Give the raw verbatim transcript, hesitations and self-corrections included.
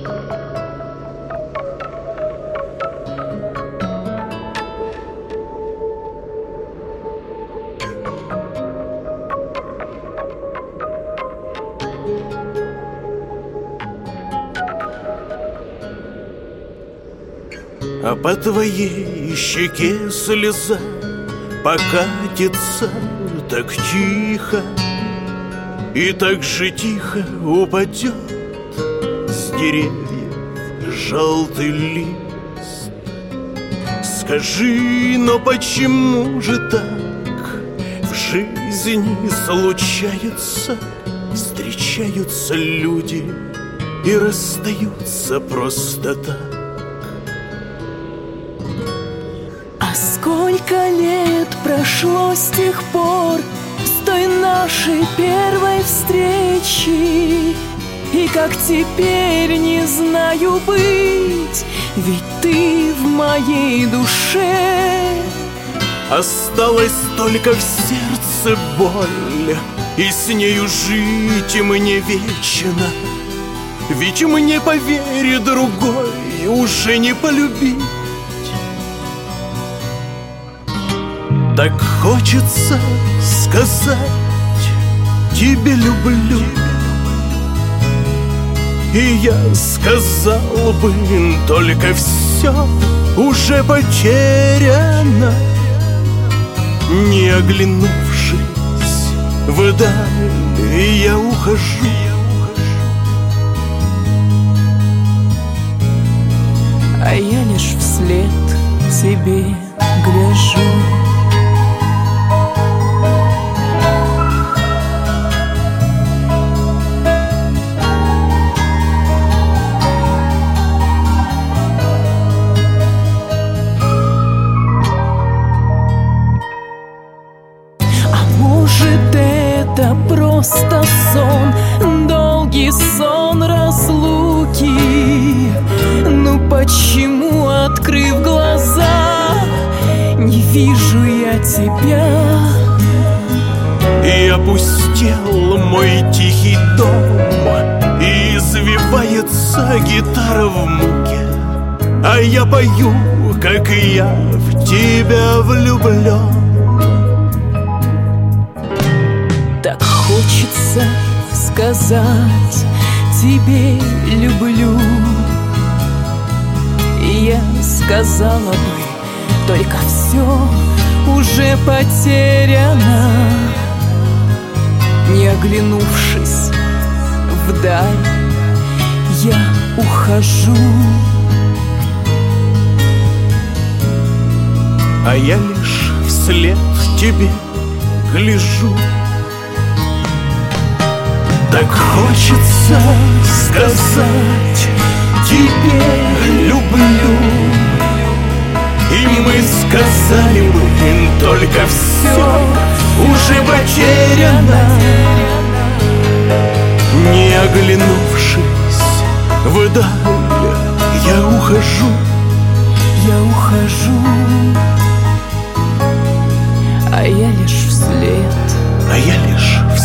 А по твоей щеке слеза покатится так тихо, и так же тихо упадет с деревьев желтый лист. Скажи, но почему же так в жизни случается? Встречаются люди и расстаются просто так. Сколько лет прошло с тех пор, с той нашей первой встречи, и как теперь не знаю быть, ведь ты в моей душе. Осталась только в сердце боль, и с нею жить мне вечно. Ведь мне, поверь, другой уже не полюбить. Так хочется сказать тебе люблю, и я сказал бы, только все уже потеряно. Не оглянувшись вдаль, я ухожу. А я лишь вслед тебе гляжу. Это просто сон, долгий сон разлуки. Ну почему, открыв глаза, не вижу я тебя? И опустел мой тихий дом, и извивается гитара в муке, а я пою, как я в тебя влюблен. Так хочется сказать тебе люблю, и я сказала бы, только все уже потеряно. Не оглянувшись вдаль, я ухожу. А я лишь вслед тебе гляжу. Так хочется сказать тебе люблю, и мы сказали бы, только все уже потеряно. Не оглянувшись вдаль, я ухожу. Я ухожу, а я лишь вслед, а я лишь